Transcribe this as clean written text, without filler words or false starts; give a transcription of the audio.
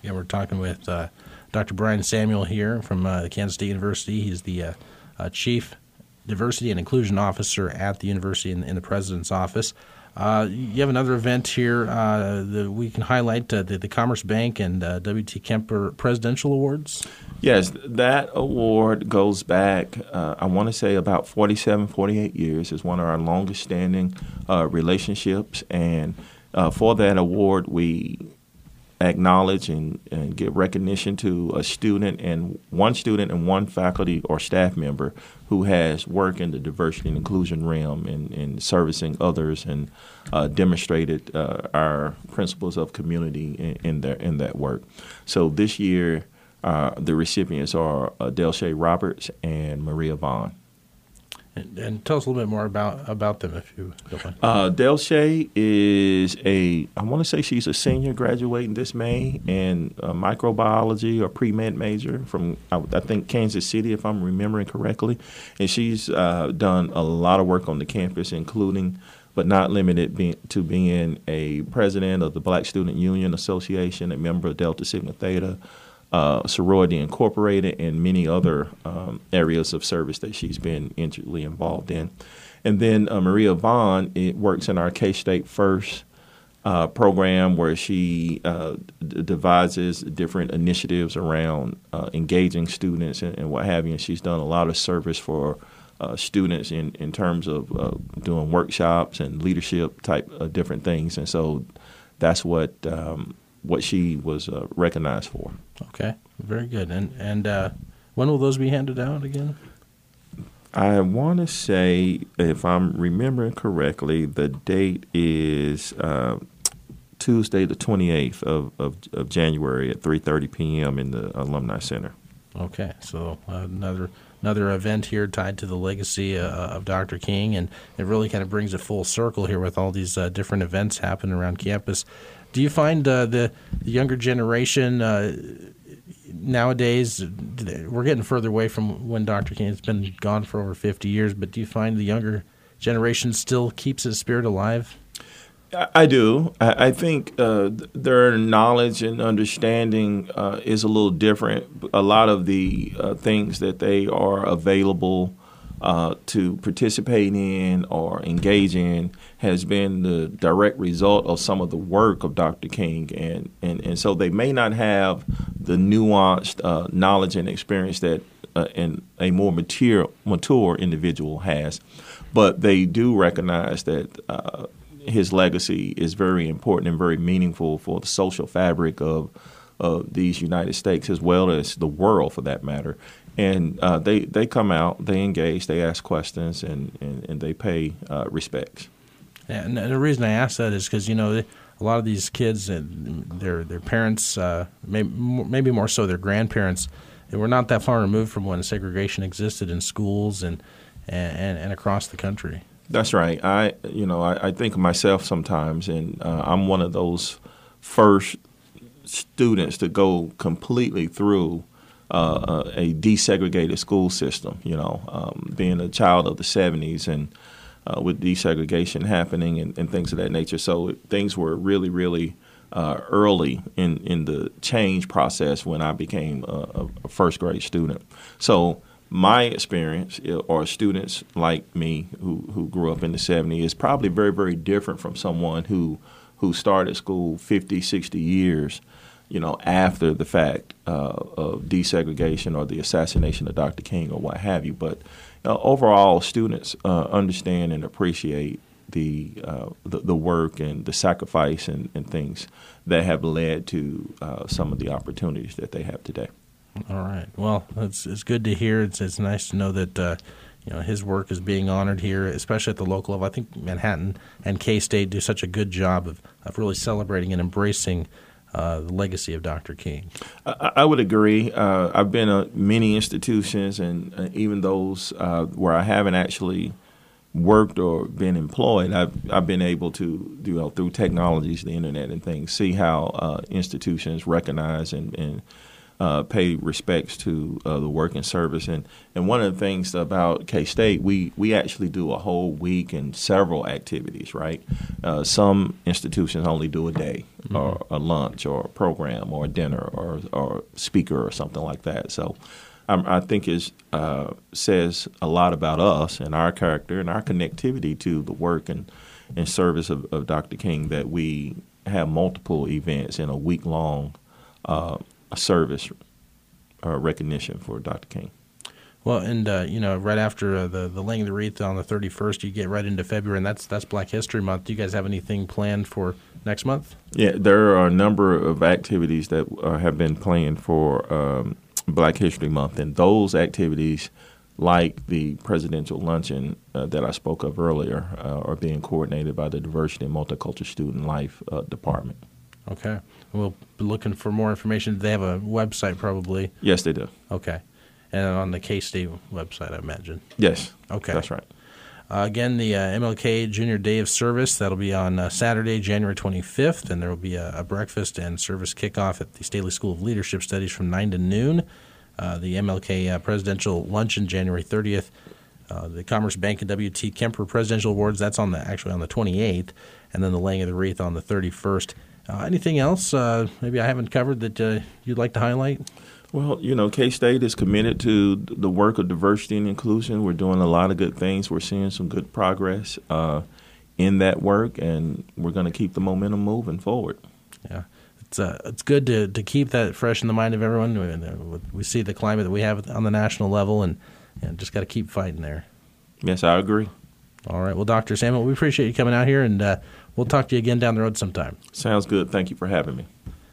Yeah, we're talking with Dr. Brian Samuel here from Kansas State University. He's the Chief Diversity and Inclusion Officer at the university in the President's office. You have another event here that we can highlight, the Commerce Bank and W.T. Kemper Presidential Awards. Yes, that award goes back, I want to say about 47, 48 years. It's one of our longest standing relationships. And for that award, we acknowledge and give recognition to a student and one faculty or staff member who has worked in the diversity and inclusion realm in servicing others and demonstrated our principles of community in that work. So this year, the recipients are Delshay Roberts and Maria Vaughn. And tell us a little bit more about them, if you don't mind. Delshay is I want to say she's a senior graduating this May in microbiology or pre-med major from, I think, Kansas City, if I'm remembering correctly. And she's done a lot of work on the campus, including but not limited to being a president of the Black Student Union Association, a member of Delta Sigma Theta, Sorority Incorporated, and many other areas of service that she's been intricately involved in. And then Maria Vaughn works in our K-State First program, where she devises different initiatives around engaging students and what have you. And she's done a lot of service for students in terms of doing workshops and leadership type of different things. And so that's what she was recognized for. Okay, very good. And when will those be handed out again? I want to say, if I'm remembering correctly, the date is Tuesday, the 28th of January at 3:30 p.m. in the Alumni Center. Okay, so another event here tied to the legacy of Dr. King, and it really kind of brings it full circle here with all these different events happening around campus. Do you find the younger generation nowadays, we're getting further away from when Dr. King has been gone for over 50 years, but do you find the younger generation still keeps his spirit alive? I do. I think their knowledge and understanding is a little different. A lot of the things that they are available to participate in or engage in has been the direct result of some of the work of Dr. King. And so they may not have the nuanced knowledge and experience that a more mature individual has, but they do recognize that his legacy is very important and very meaningful for the social fabric of these United States, as well as the world for that matter. And they come out, they engage, they ask questions, and they pay respects. Yeah, and the reason I ask that is because, a lot of these kids, their parents, maybe more so their grandparents, they were not that far removed from when segregation existed in schools and across the country. That's right. I think of myself sometimes, and I'm one of those first students to go completely through a desegregated school system. Being a child of the 70s and with desegregation happening and things of that nature. So things were really, really early in the change process when I became a first grade student. So my experience, or students like me who grew up in the 70s, is probably very, very different from someone who started school 50, 60 years, after the fact of desegregation or the assassination of Dr. King or what have you. But overall, students understand and appreciate the work and the sacrifice and things that have led to some of the opportunities that they have today. All right. Well, it's good to hear. It's nice to know that his work is being honored here, especially at the local level. I think Manhattan and K-State do such a good job of really celebrating and embracing the legacy of Dr. King. I would agree. I've been at many institutions, and even those where I haven't actually worked or been employed, I've been able to, through technologies, the internet and things, see how institutions recognize and pay respects to the work and service. And one of the things about K-State, we actually do a whole week and several activities, right? Some institutions only do a day or a lunch or a program or a dinner or speaker or something like that. So I think it says a lot about us and our character and our connectivity to the work and service of Dr. King that we have multiple events in a week-long service recognition for Dr. King. Well, and right after the laying of the wreath on the 31st, you get right into February, and that's Black History Month. Do you guys have anything planned for next month? Yeah, there are a number of activities that have been planned for Black History Month, and those activities, like the presidential luncheon that I spoke of earlier, are being coordinated by the Diversity and Multicultural Student Life Department. Okay. We'll be looking for more information. They have a website probably. Yes, they do. Okay. And on the K-State website, I imagine. Yes. Okay. That's right. Again, the MLK Junior Day of Service, that'll be on Saturday, January 25th, and there will be a breakfast and service kickoff at the Staley School of Leadership Studies from 9 to noon. The MLK Presidential Luncheon, January 30th. The Commerce Bank and W.T. Kemper Presidential Awards, that's actually on the 28th, and then the laying of the wreath on the 31st. Anything else maybe I haven't covered that you'd like to highlight? Well, K-State is committed to the work of diversity and inclusion. We're doing a lot of good things. We're seeing some good progress in that work, and we're going to keep the momentum moving forward. Yeah. It's good to keep that fresh in the mind of everyone. We see the climate that we have on the national level, and just got to keep fighting there. Yes, I agree. All right. Well, Dr. Samuel, we appreciate you coming out here, and we'll talk to you again down the road sometime. Sounds good. Thank you for having me.